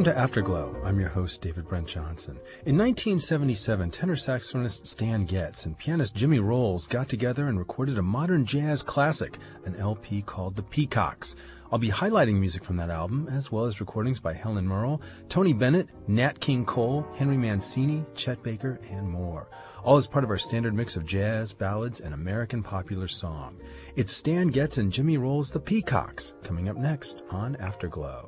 Welcome to Afterglow. I'm your host, David Brent Johnson. In 1977, tenor saxophonist Stan Getz and pianist Jimmy Rolls got together and recorded a modern jazz classic, an LP called The Peacocks. I'll be highlighting music from that album, as well as recordings by Helen Merle, Tony Bennett, Nat King Cole, Henry Mancini, Chet Baker, and more. All as part of our standard mix of jazz, ballads, and American popular song. It's Stan Getz and Jimmy Rolls' The Peacocks, coming up next on Afterglow.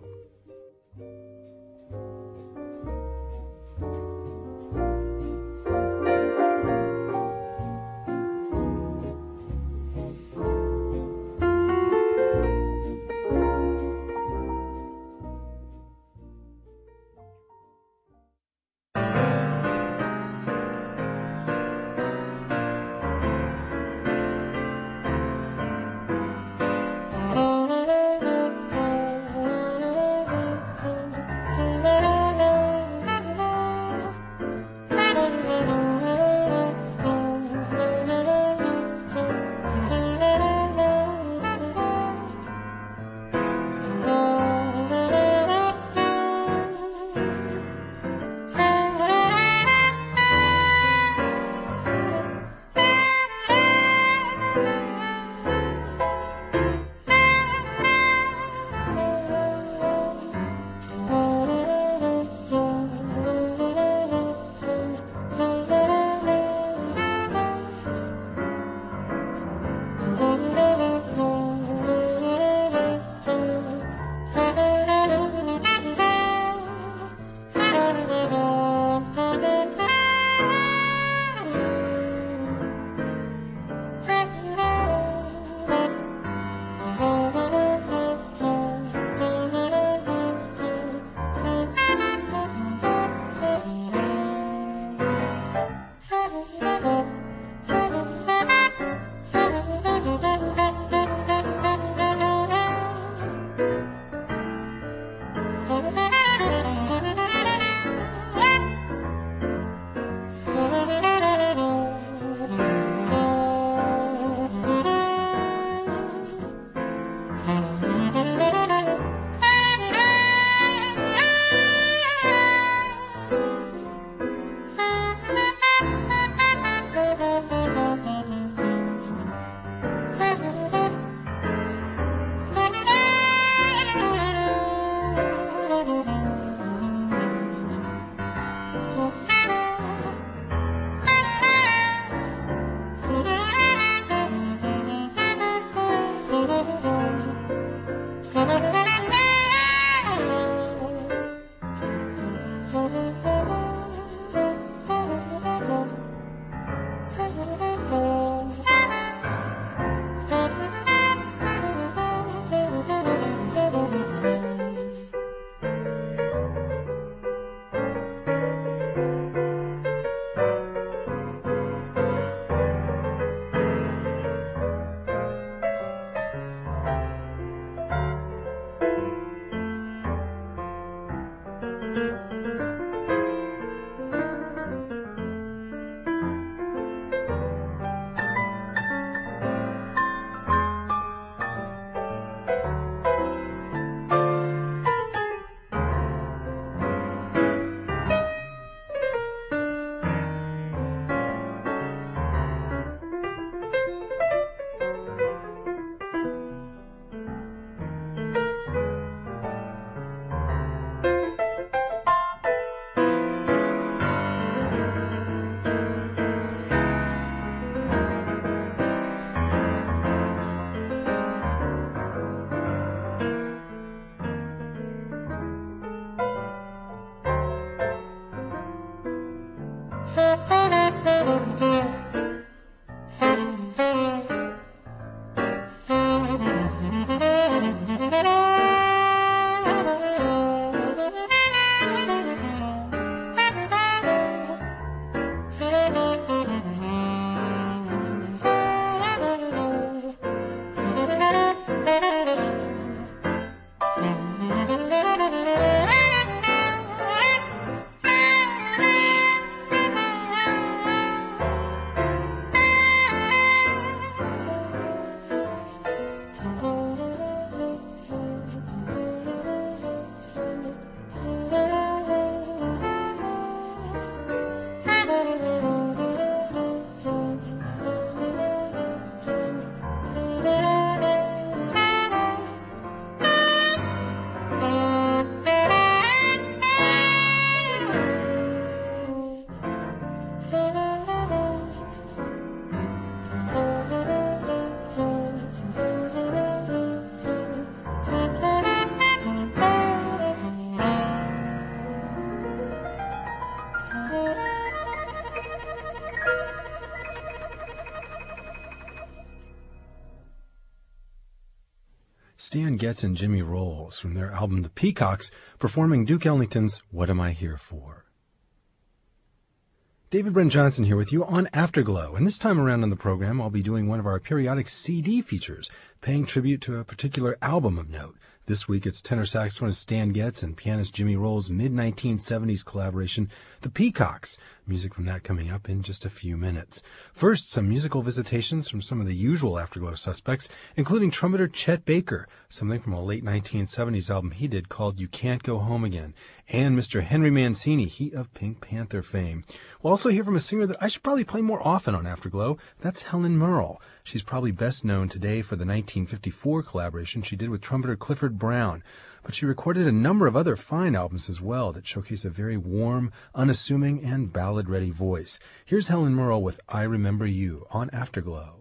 Stan Getz and Jimmy Rolls from their album The Peacocks, performing Duke Ellington's What Am I Here For? David Brent Johnson here with you on Afterglow, and this time around on the program I'll be doing one of our periodic CD features, paying tribute to a particular album of note. This week it's tenor saxophonist Stan Getz and pianist Jimmy Rolls' mid-1970s collaboration, The Peacocks. Music from that coming up in just a few minutes. First, some musical visitations from some of the usual Afterglow suspects, including trumpeter Chet Baker, something from a late 1970s album he did called You Can't Go Home Again, and Mr. Henry Mancini, he of Pink Panther fame. We'll also hear from a singer that I should probably play more often on Afterglow. That's Helen Merle. She's probably best known today for the 1954 collaboration she did with trumpeter Clifford Brown, but she recorded a number of other fine albums as well that showcase a very warm, unassuming, and ballad-ready voice. Here's Helen Merle with I Remember You on Afterglow.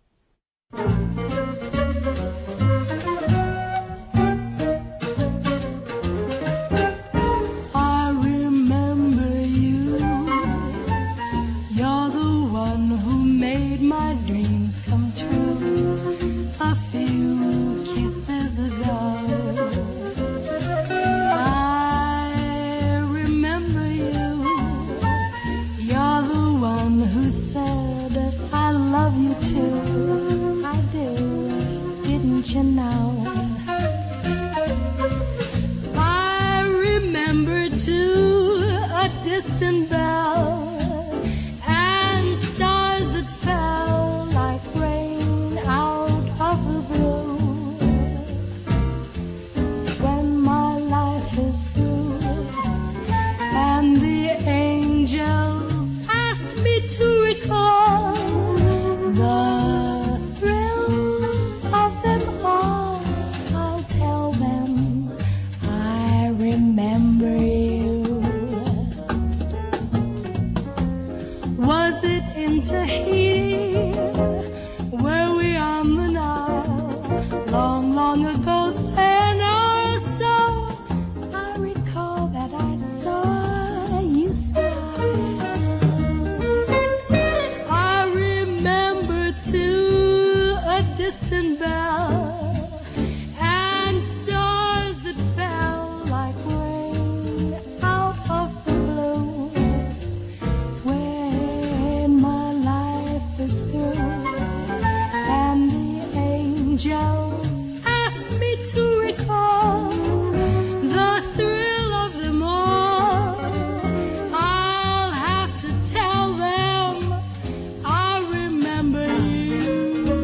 You know, I remember too a distant bell and stars that fell like rain out of the blue. When my life is through and the angels ask me to recall the Tahiti, were we on the Nile, long, long ago, an hour or so, I recall that I saw you smile. I remember too a distant bell and stars that fell like rain out of the blue. Through, and the angels ask me to recall the thrill of them all. I'll have to tell them I remember you.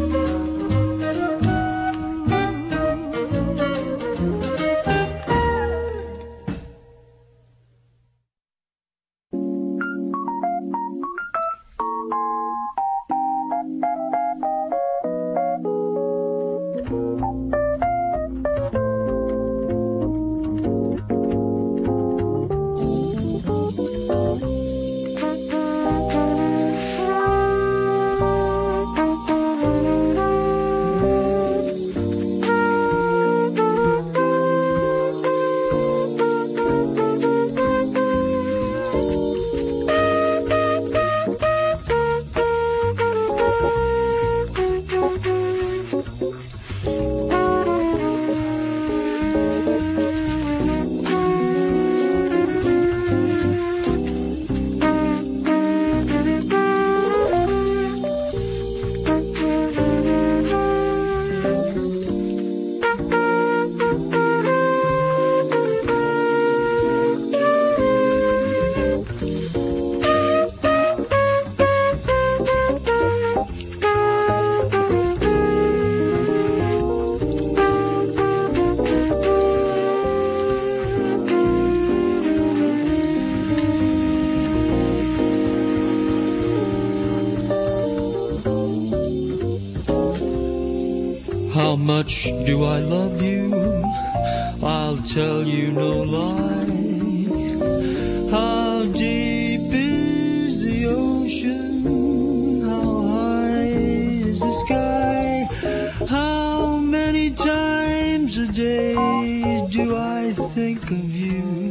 How much do I love you? I'll tell you no lie. How deep is the ocean? How high is the sky? How many times a day do I think of you?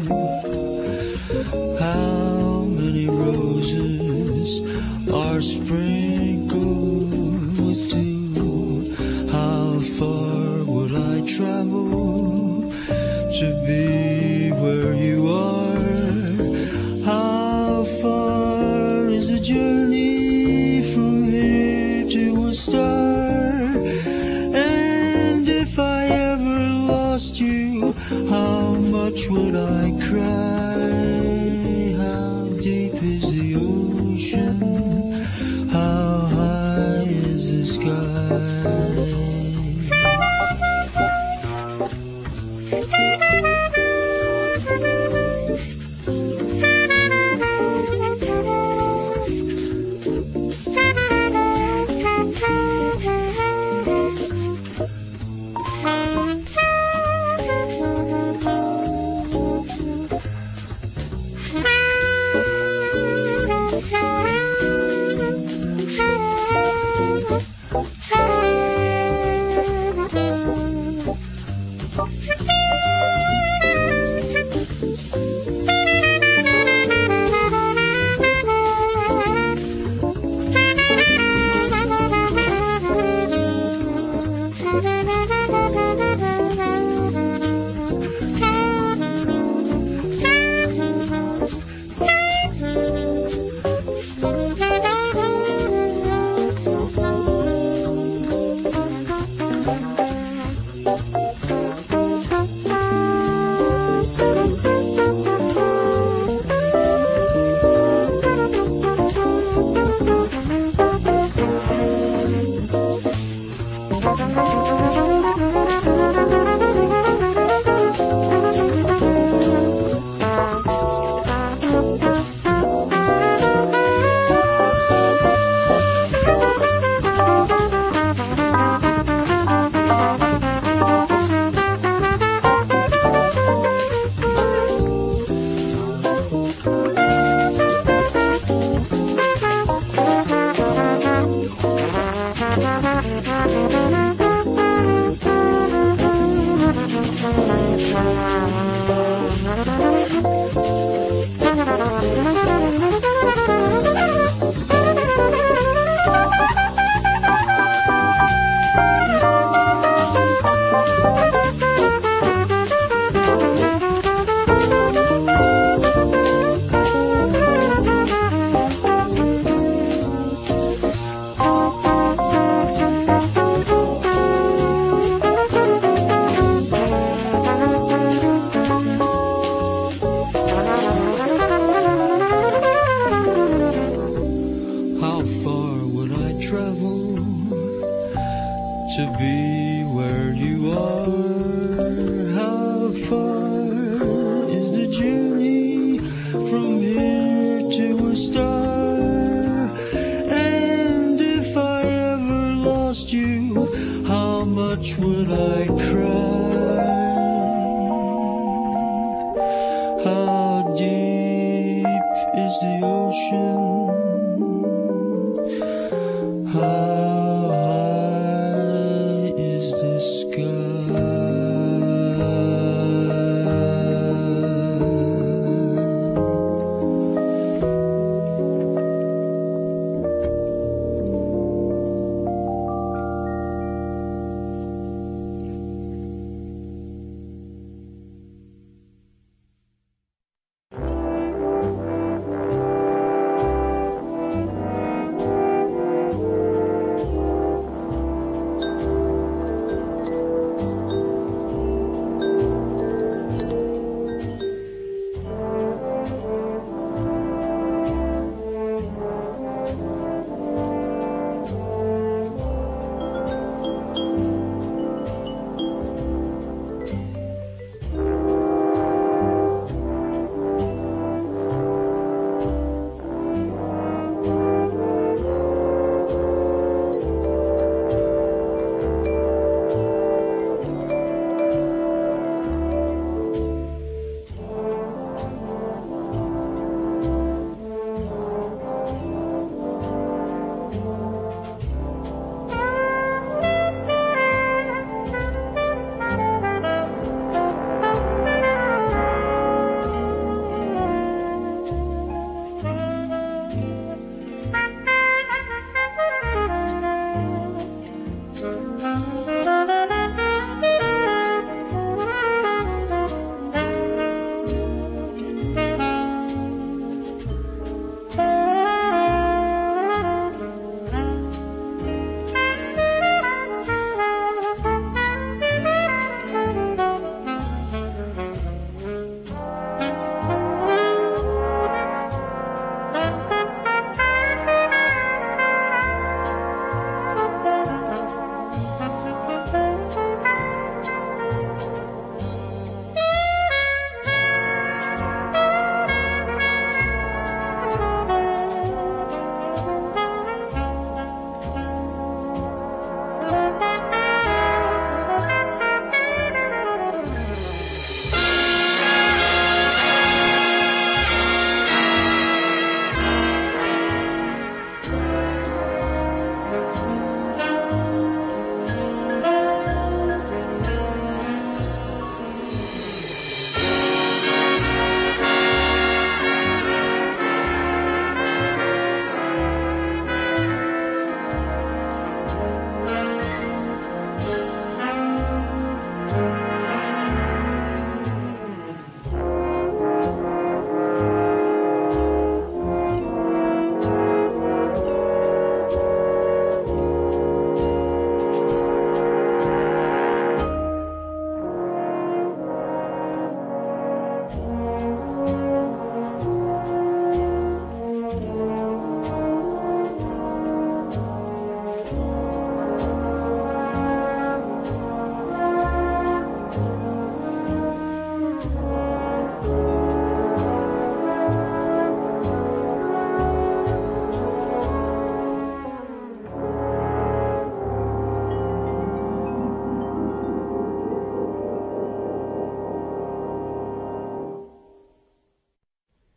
How many roses are sprinkled with dew? How far would I try would I cry? How deep is the ocean? How high is the sky?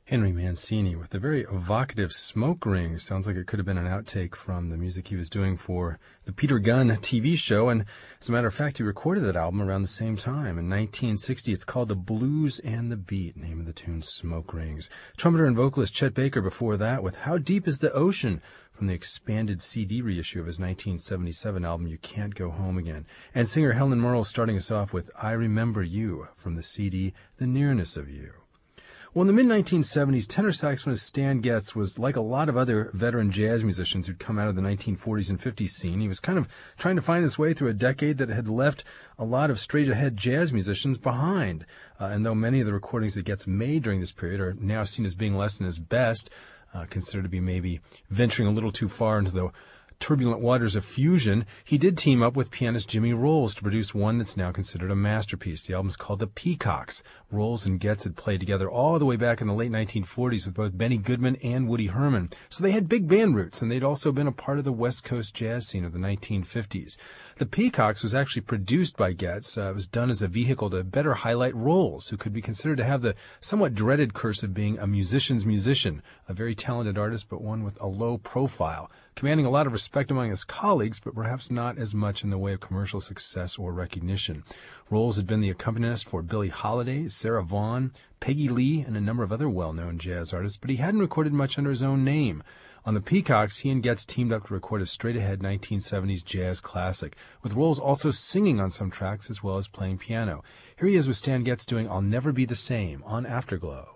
Henry Mancini with a very evocative Smoke Rings. Sounds like it could have been an outtake from the music he was doing for the Peter Gunn TV show. And as a matter of fact, he recorded that album around the same time. In 1960, it's called The Blues and the Beat, name of the tune Smoke Rings. Trumpeter and vocalist Chet Baker before that with How Deep is the Ocean from the expanded CD reissue of his 1977 album You Can't Go Home Again. And singer Helen Merle starting us off with I Remember You from the CD The Nearness of You. Well, in the mid-1970s, tenor saxophonist Stan Getz was like a lot of other veteran jazz musicians who'd come out of the 1940s and 50s scene. He was kind of trying to find his way through a decade that had left a lot of straight-ahead jazz musicians behind. And though many of the recordings that Getz made during this period are now seen as being less than his best, considered to be maybe venturing a little too far into the turbulent waters of fusion, he did team up with pianist Jimmy Rolls to produce one that's now considered a masterpiece. The album's called The Peacocks. Rolls and Getz had played together all the way back in the late 1940s with both Benny Goodman and Woody Herman. So they had big band roots, and they'd also been a part of the West Coast jazz scene of the 1950s. The Peacocks was actually produced by Getz. It was done as a vehicle to better highlight Rolls, who could be considered to have the somewhat dreaded curse of being a musician's musician, a very talented artist, but one with a low profile, commanding a lot of respect among his colleagues, but perhaps not as much in the way of commercial success or recognition. Rolls had been the accompanist for Billie Holiday, Sarah Vaughan, Peggy Lee, and a number of other well-known jazz artists, but he hadn't recorded much under his own name. On the Peacocks, he and Getz teamed up to record a straight-ahead 1970s jazz classic, with Rolls also singing on some tracks as well as playing piano. Here he is with Stan Getz doing I'll Never Be the Same on Afterglow.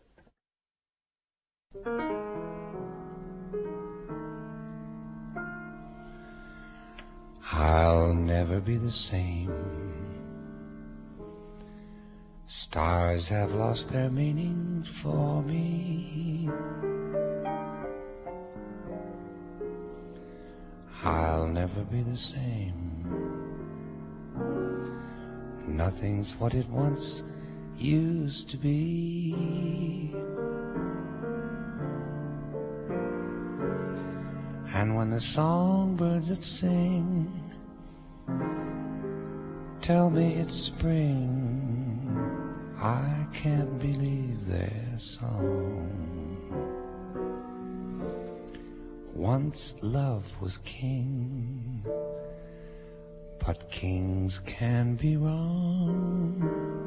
I'll never be the same. Stars have lost their meaning for me. I'll never be the same. Nothing's what it once used to be. And when the songbirds that sing tell me it's spring, I can't believe their song. Once love was king, but kings can be wrong.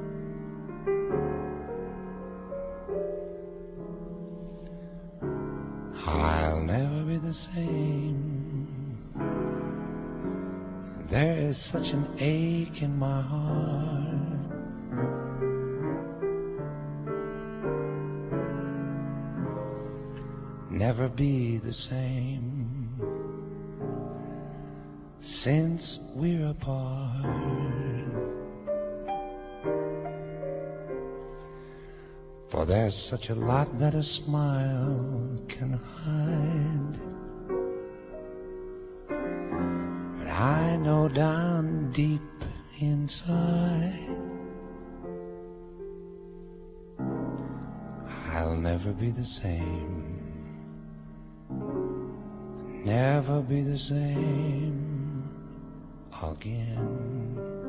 I'll never be the same. There is such an ache in my heart. Never be the same since we're apart. For there's such a lot that a smile can hide. But I know down deep inside I'll never be the same. Never be the same again.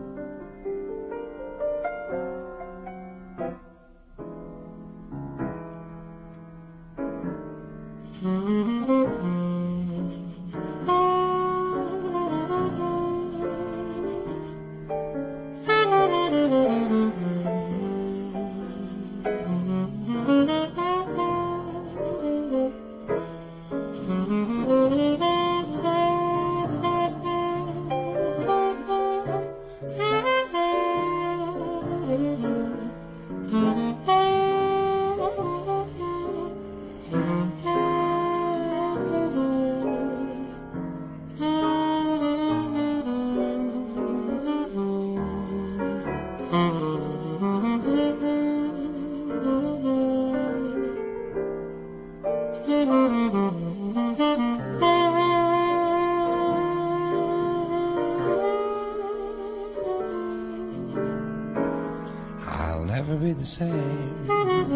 The same.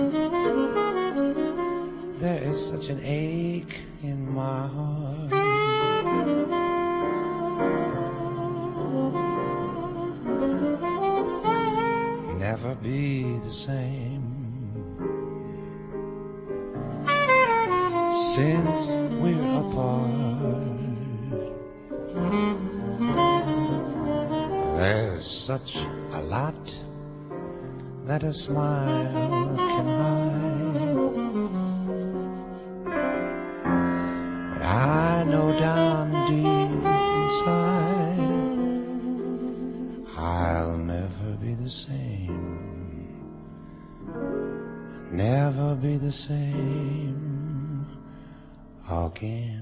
There is such an ache in my heart. Never be the same since we're apart. There's such a lot that a smile can hide. But I know down deep inside I'll never be the same, never be the same again.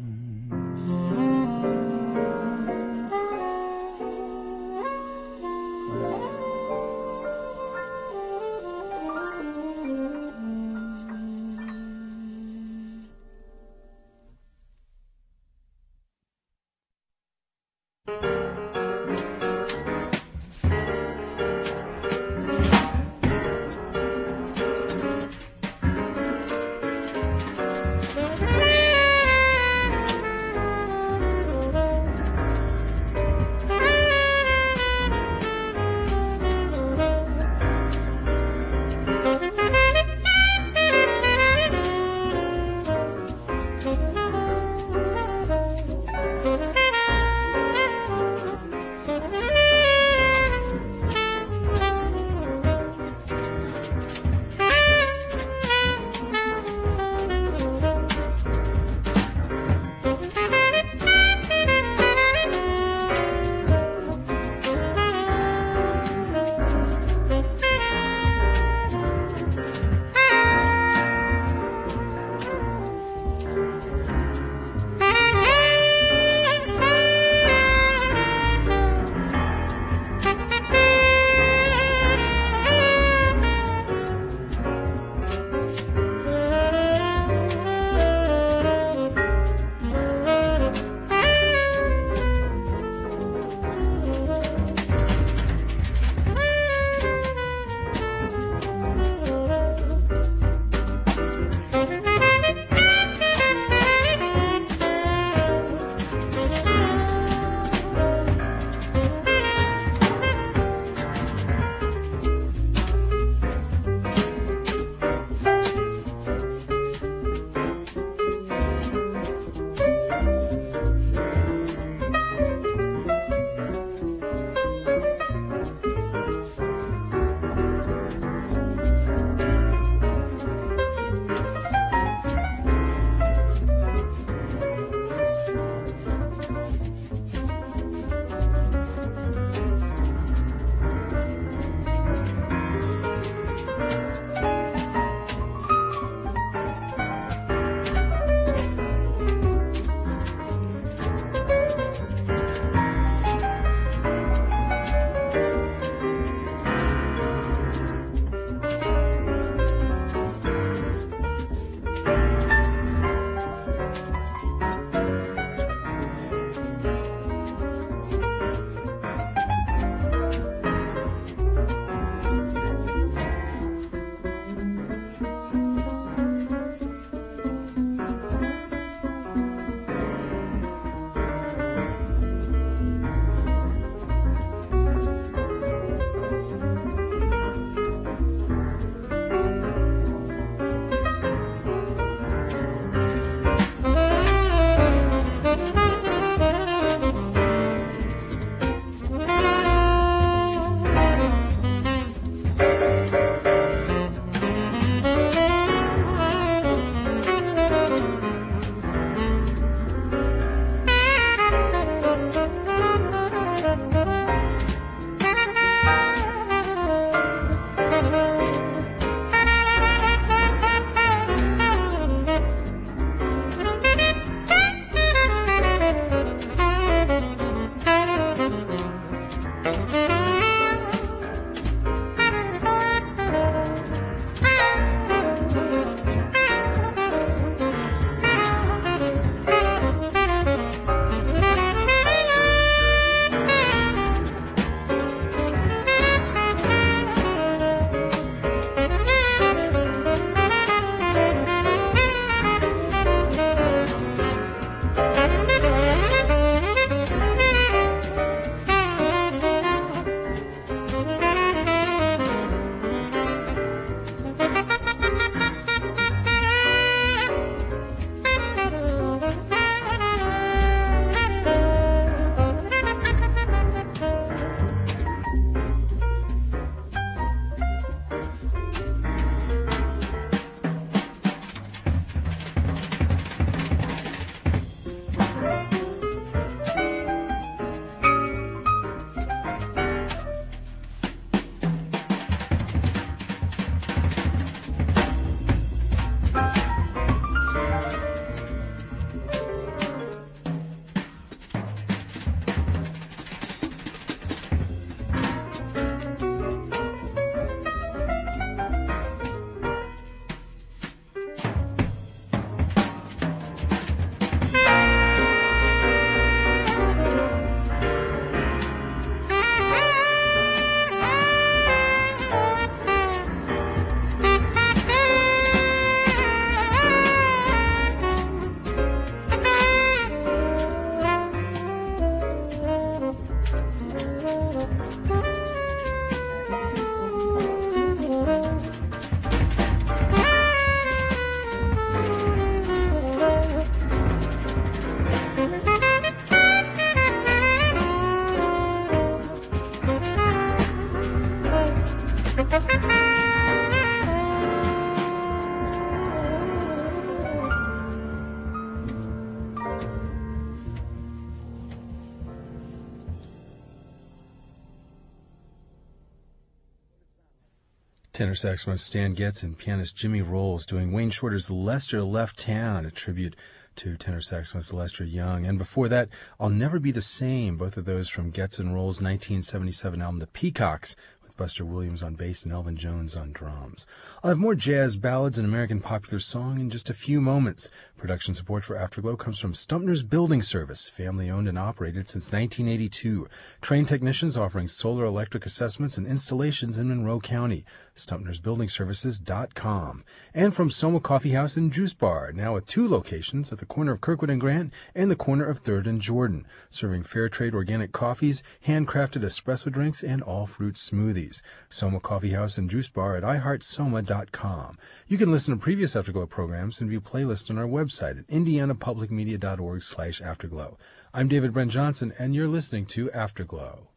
Tenor saxophonist Stan Getz and pianist Jimmy Rolls doing Wayne Shorter's Lester Left Town, a tribute to tenor saxophonist Lester Young. And before that, I'll Never Be the Same, both of those from Getz and Rolls' 1977 album The Peacocks, with Buster Williams on bass and Elvin Jones on drums. I'll have more jazz ballads and American popular song in just a few moments. Production support for Afterglow comes from Stumpner's Building Service, family-owned and operated since 1982. Trained technicians offering solar electric assessments and installations in Monroe County. StumpnersBuildingServices.com. And from Soma Coffee House and Juice Bar, now with 2 locations at the corner of Kirkwood and Grant and the corner of 3rd and Jordan, serving fair trade organic coffees, handcrafted espresso drinks, and all-fruit smoothies. Soma Coffee House and Juice Bar at iHeartSoma.com. You can listen to previous Afterglow programs and view playlists on our website at indianapublicmedia.org/Afterglow. I'm David Brent Johnson, and you're listening to Afterglow.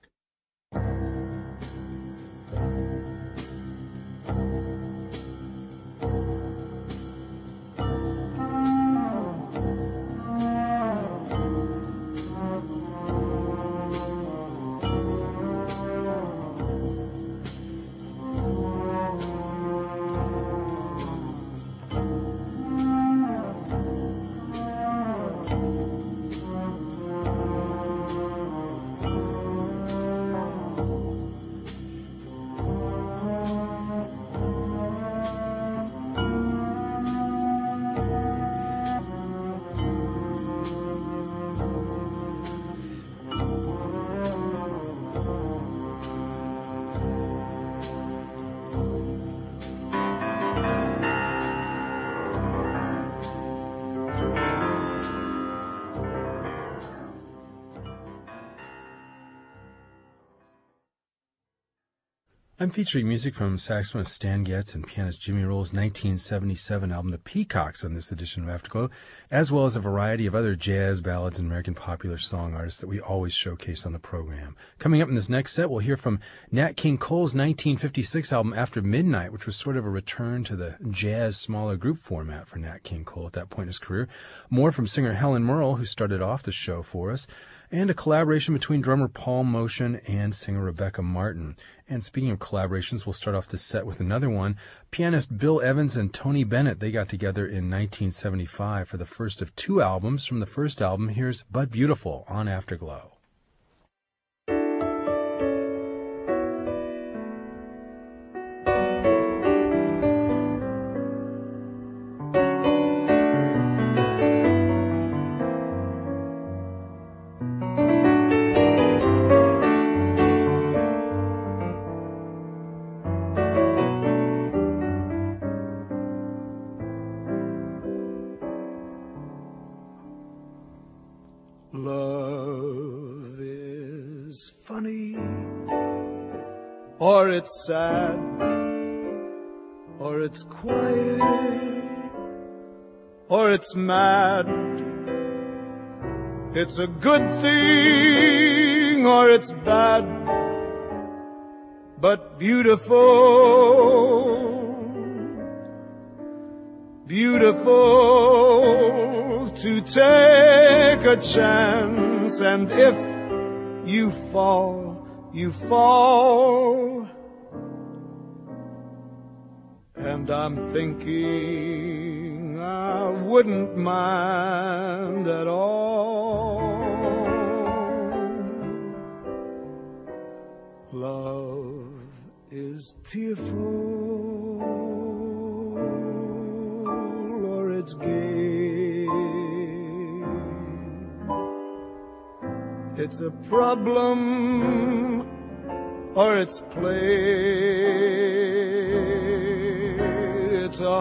I'm featuring music from saxophonist Stan Getz and pianist Jimmy Rolls' 1977 album The Peacocks on this edition of Afterglow, as well as a variety of other jazz, ballads, and American popular song artists that we always showcase on the program. Coming up in this next set, we'll hear from Nat King Cole's 1956 album After Midnight, which was sort of a return to the jazz smaller group format for Nat King Cole at that point in his career. More from singer Helen Merle, who started off the show for us, and a collaboration between drummer Paul Motion and singer Rebecca Martin. And speaking of collaborations, we'll start off this set with another one. Pianist Bill Evans and Tony Bennett, they got together in 1975 for the first of 2 albums. From the first album, here's But Beautiful on Afterglow. Love is funny, or it's sad, or it's quiet, or it's mad. It's a good thing, or it's bad, but beautiful. Beautiful to take a chance, and if you fall, you fall. And I'm thinking I wouldn't mind at all. Love is tearful, it's gay. It's a problem, or it's play. It's a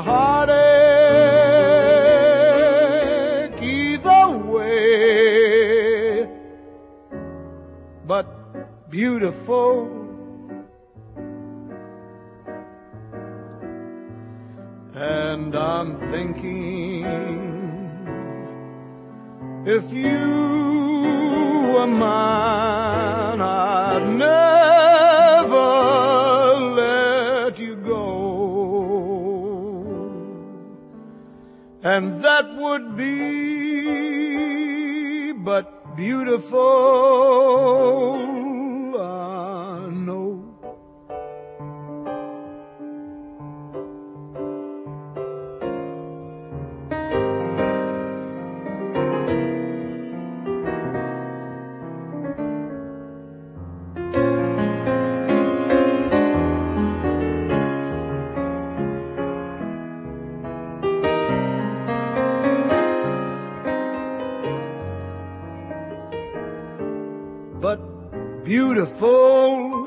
heartache either way, but beautiful. And I'm thinking, if you were mine, I'd never let you go. And that would be but beautiful, I know. beautiful.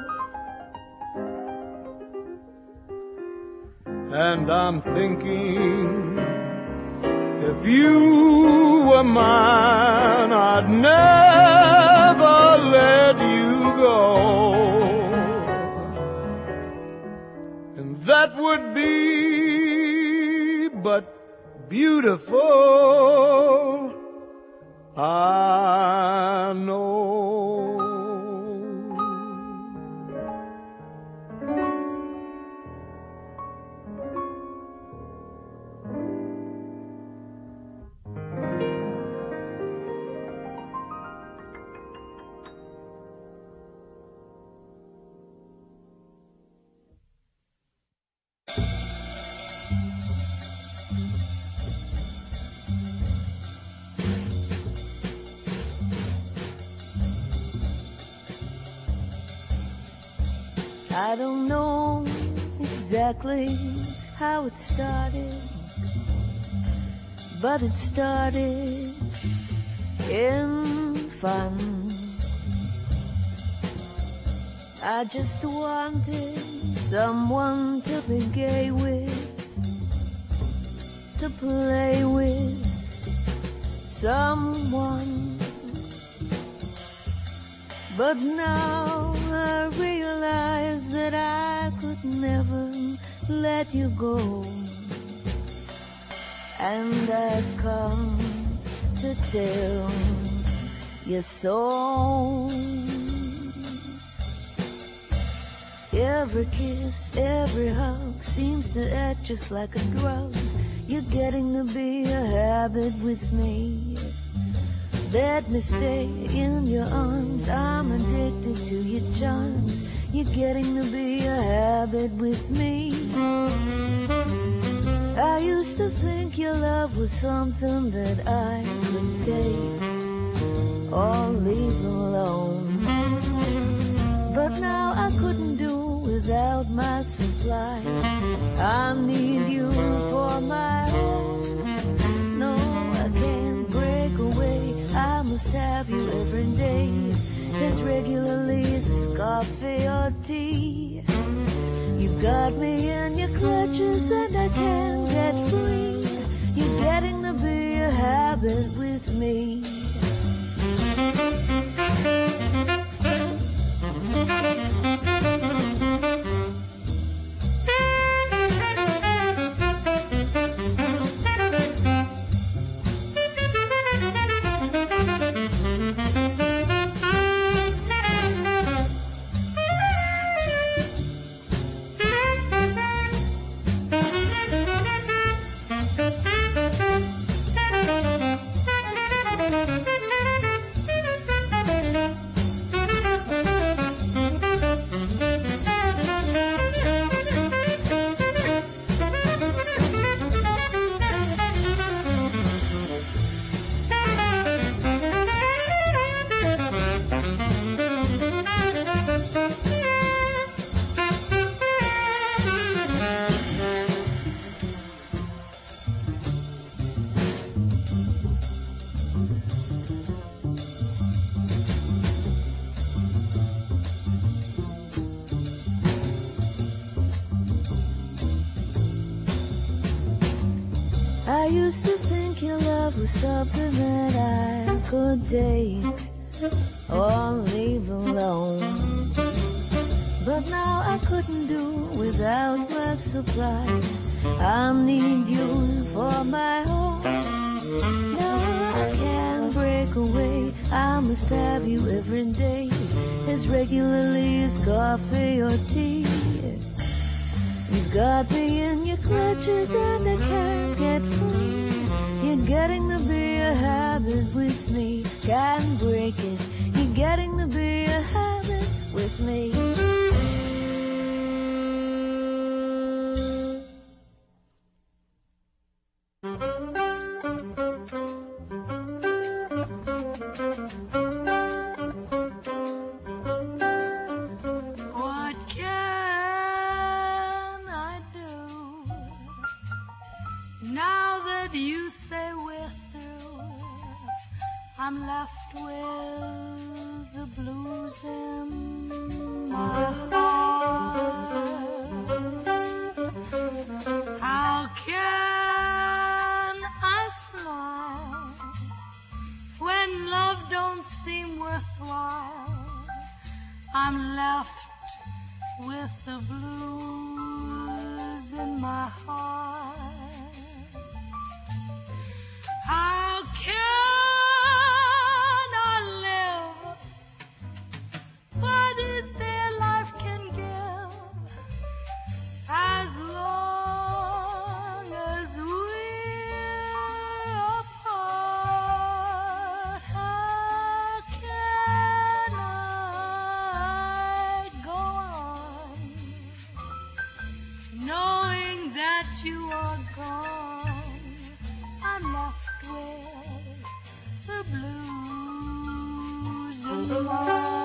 And I'm thinking, if you were mine, I'd never let you go. And that would be but beautiful, I know. I don't know exactly how it started, but it started in fun. I just wanted someone to be gay with, to play with, someone. But now I realize that I could never let you go. And I've come to tell you so. Every kiss, every hug seems to act just like a drug. You're getting to be a habit with me. Let me stay in your arms, I'm addicted to your charms. You're getting to be a habit with me. I used to think your love was something that I could take or leave alone. But now I couldn't do without my supply. I need you for my home. No, I can't break away. I must have you every day, as regularly as coffee or tea. You've got me in your clutches and I can't get free. You're getting to be a habit with me. I used to think your love was something that I could date or leave alone. But now I couldn't do without my supply. I need you for my home. Now I can't break away. I must have you every day, as regularly as coffee or tea. You've got me in your clutches and I can't get free. You're getting to be a habit with me. Can't break it. You're getting to be a habit with me. What can I do now that you say we're through? I'm left with the blues in my heart. How can I smile when love don't seem worthwhile? I'm left with the blues in my heart. How can I live? What is there life can give as long as we're apart? How can I go on knowing that you are gone? I'm left with the blues in my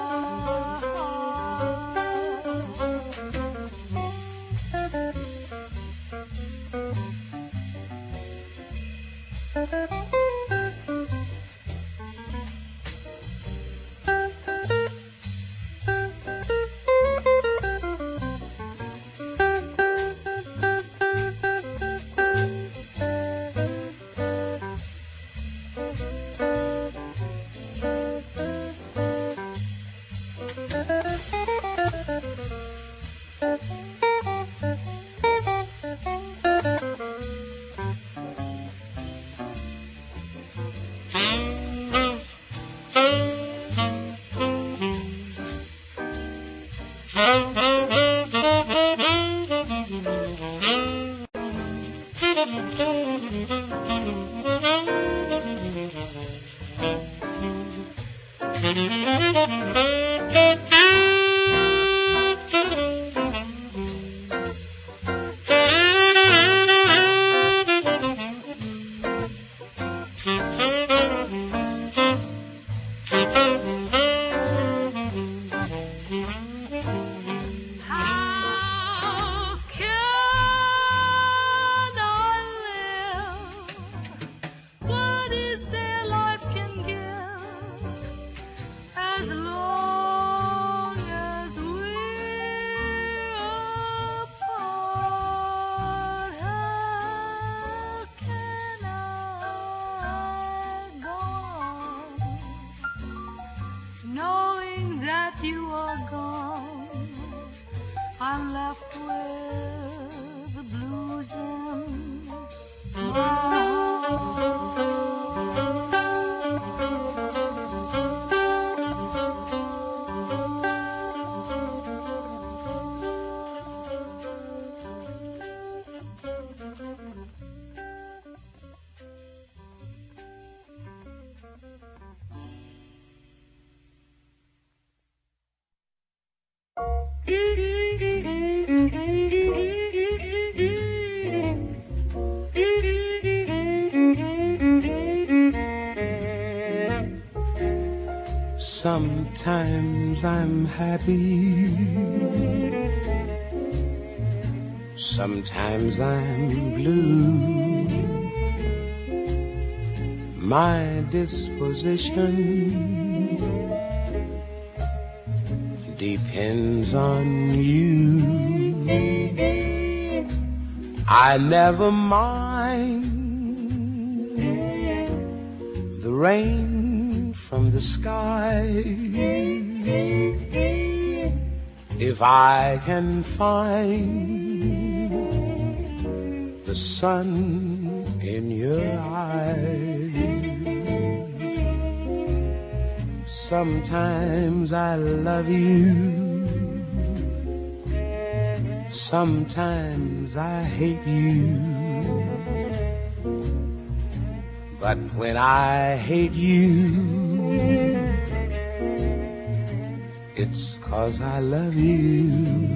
Sometimes I'm happy, sometimes I'm blue. My disposition depends on you. I never mind the rain from the skies if I can find the sun in your eyes. Sometimes I love you, sometimes I hate you, but when I hate you, it's 'cause I love you.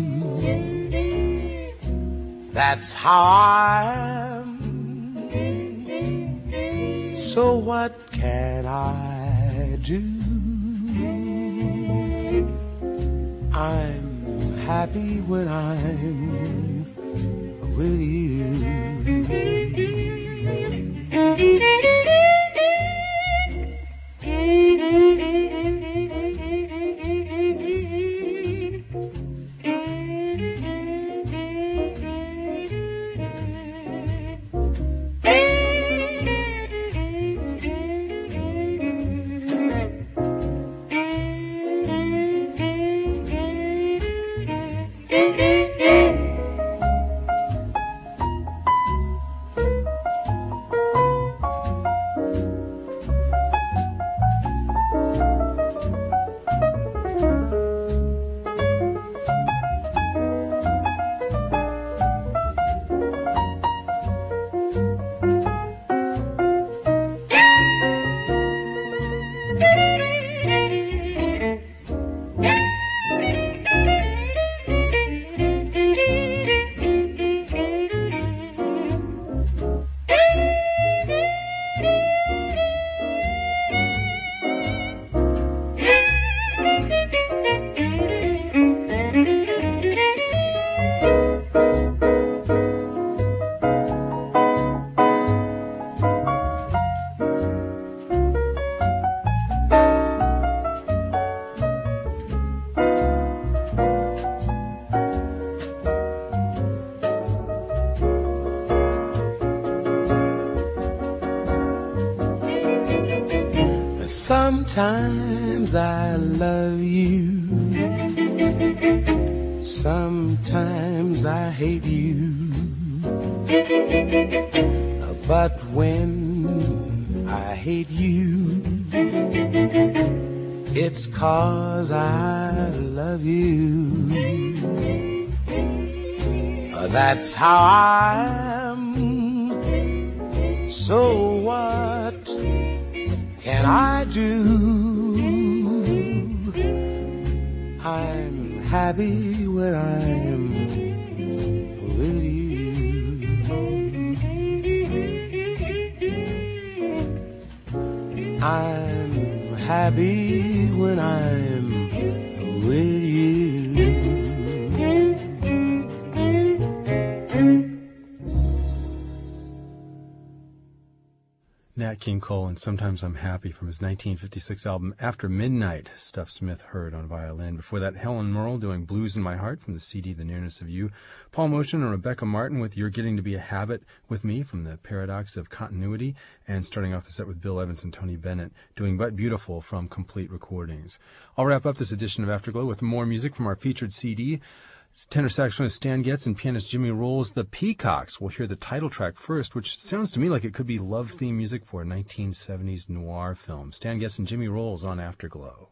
That's how I am. So what can I do? I'm happy when I'm with you. Sometimes I love you, sometimes I hate you, but when I hate you, it's 'cause I love you. That's how I am. So what can I do? I'm happy when I'm with you. I'm happy when I'm with you. Nat King Cole and Sometimes I'm Happy from his 1956 album After Midnight, Stuff Smith heard on violin. Before that, Helen Merle doing Blues in My Heart from the CD The Nearness of You. Paul Motian and Rebecca Martin with You're Getting to Be a Habit with Me from the Paradox of Continuity. And starting off the set with Bill Evans and Tony Bennett doing But Beautiful from Complete Recordings. I'll wrap up this edition of Afterglow with more music from our featured CD. Tenor saxophonist Stan Getz and pianist Jimmy Rolls, The Peacocks. We'll hear the title track first, which sounds to me like it could be love theme music for a 1970s noir film. Stan Getz and Jimmy Rolls on Afterglow.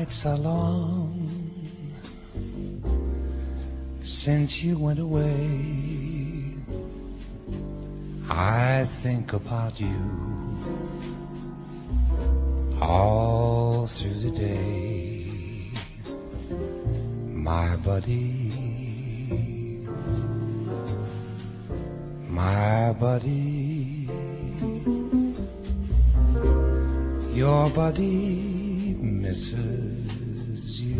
nights are long since you went away. I think about you all through the day, my buddy, my buddy. Your buddy misses you.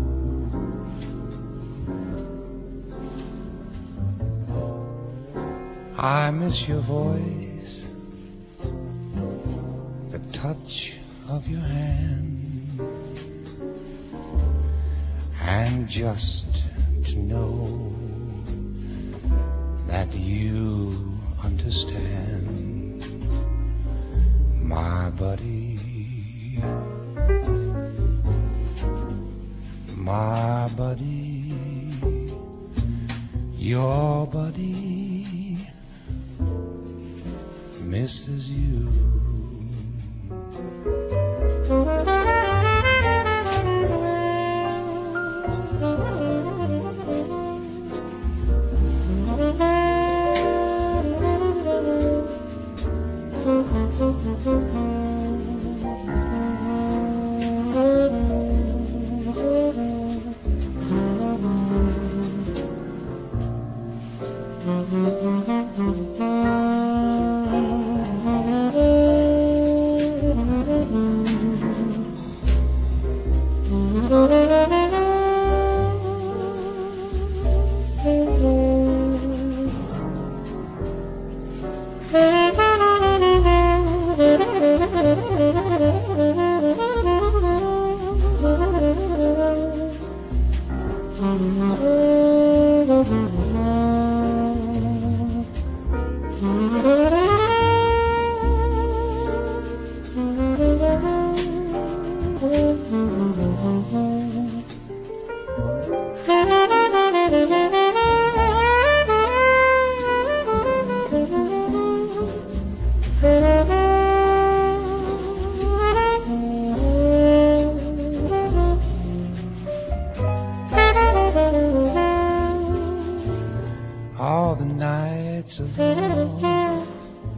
I miss your voice, the touch of your hand, and just to know that you understand, my buddy, my buddy, your buddy misses you. All the nights are long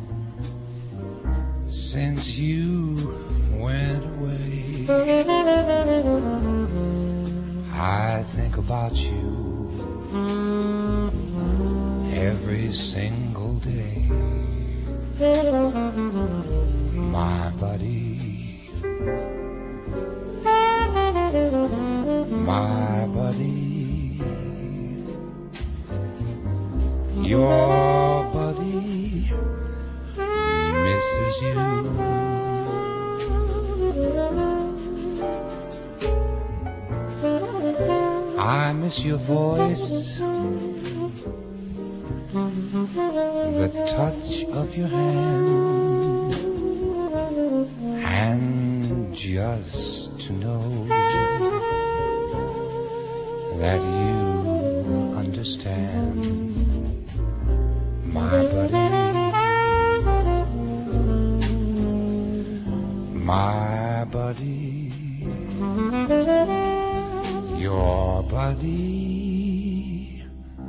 since you went away. I think about you every single day, my buddy, my buddy. Your buddy misses you. I miss your voice, the touch of your hand, and just to know that you understand, my buddy, my buddy, your buddy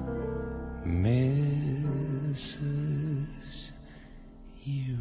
misses you.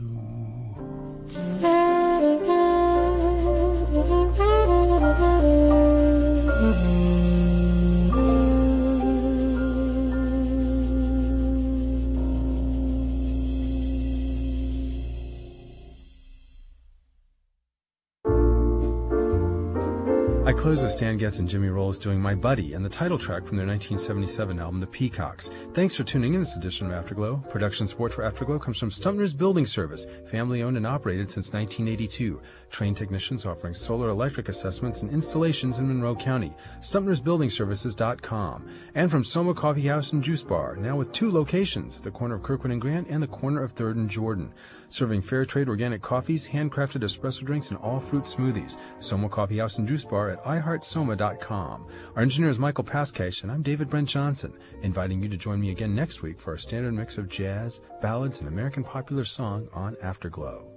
I close with Stan Getz and Jimmy Rolls doing My Buddy and the title track from their 1977 album, The Peacocks. Thanks for tuning in this edition of Afterglow. Production support for Afterglow comes from Stumpner's Building Service, family owned and operated since 1982. Trained technicians offering solar electric assessments and installations in Monroe County. StumpnersBuildingServices.com. And from Soma Coffee House and Juice Bar, now with 2 locations, at the corner of Kirkwood and Grant and the corner of 3rd and Jordan. Serving fair trade organic coffees, handcrafted espresso drinks, and all fruit smoothies. Soma Coffee House and Juice Bar at iHeartSoma.com. Our engineer is Michael Pascash, and I'm David Brent Johnson, inviting you to join me again next week for our standard mix of jazz, ballads, and American popular song on Afterglow.